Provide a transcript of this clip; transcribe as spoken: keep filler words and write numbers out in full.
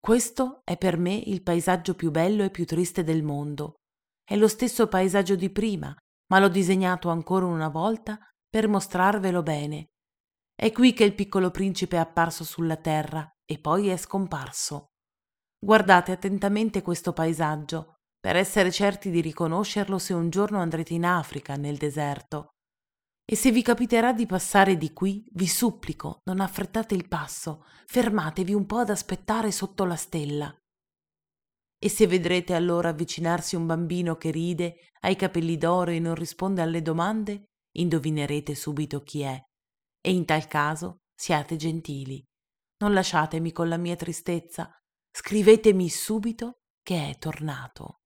Questo è per me il paesaggio più bello e più triste del mondo. È lo stesso paesaggio di prima, ma l'ho disegnato ancora una volta per mostrarvelo bene. È qui che il piccolo principe è apparso sulla terra e poi è scomparso. Guardate attentamente questo paesaggio, per essere certi di riconoscerlo se un giorno andrete in Africa, nel deserto. E se vi capiterà di passare di qui, vi supplico, non affrettate il passo, fermatevi un po' ad aspettare sotto la stella. E se vedrete allora avvicinarsi un bambino che ride, ha i capelli d'oro e non risponde alle domande, indovinerete subito chi è. E in tal caso siate gentili. Non lasciatemi con la mia tristezza, scrivetemi subito che è tornato.